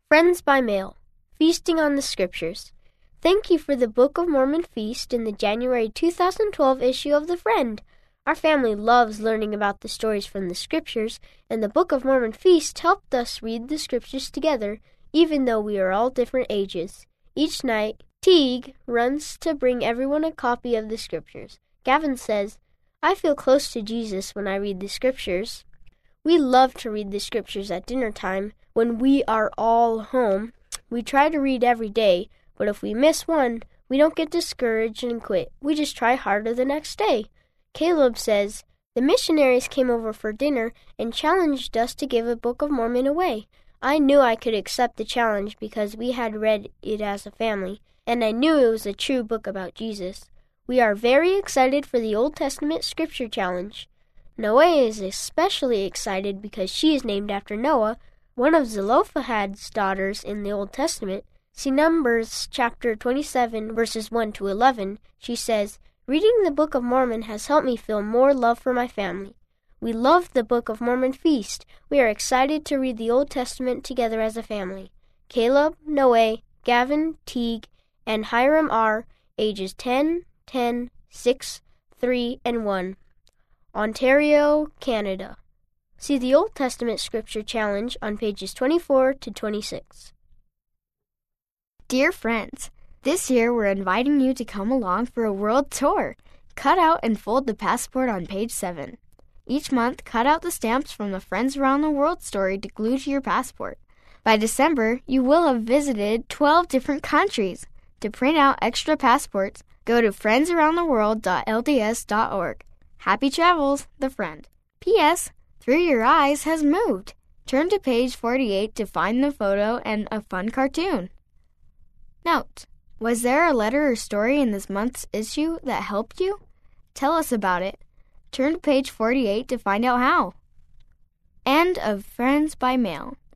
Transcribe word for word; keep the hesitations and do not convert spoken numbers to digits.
Friends by Mail, Feasting on the Scriptures. Thank you for the Book of Mormon Feast in the January two thousand twelve issue of The Friend. Our family loves learning about the stories from the Scriptures, and the Book of Mormon Feast helped us read the Scriptures together, even though we are all different ages. Each night, Teague runs to bring everyone a copy of the Scriptures. Gavin says, "I feel close to Jesus when I read the Scriptures." We love to read the Scriptures at dinner time. When we are all home, we try to read every day, but if we miss one, we don't get discouraged and quit. We just try harder the next day. Caleb says, "The missionaries came over for dinner and challenged us to give a Book of Mormon away. I knew I could accept the challenge because we had read it as a family, and I knew it was a true book about Jesus. We are very excited for the Old Testament Scripture Challenge." Noe is especially excited because she is named after Noah, one of Zelophehad's daughters in the Old Testament. See Numbers chapter twenty-seven, verses one to eleven. She says, "Reading the Book of Mormon has helped me feel more love for my family. We love the Book of Mormon Feast. We are excited to read the Old Testament together as a family." Caleb, Noe, Gavin, Teague, and Hiram are ages ten, ten, six, three, and one. Ontario, Canada. See the Old Testament Scripture Challenge on pages twenty-four to twenty-six. Dear friends, this year we're inviting you to come along for a world tour. Cut out and fold the passport on page seven. Each month, cut out the stamps from the Friends Around the World story to glue to your passport. By December, you will have visited twelve different countries. To print out extra passports, go to friends around the world dot l d s dot org. Happy travels, The Friend. P S. Through Your Eyes has moved. Turn to page forty-eight to find the photo and a fun cartoon. Note: was there a letter or story in this month's issue that helped you? Tell us about it. Turn to page forty-eight to find out how. End of Friends by Mail.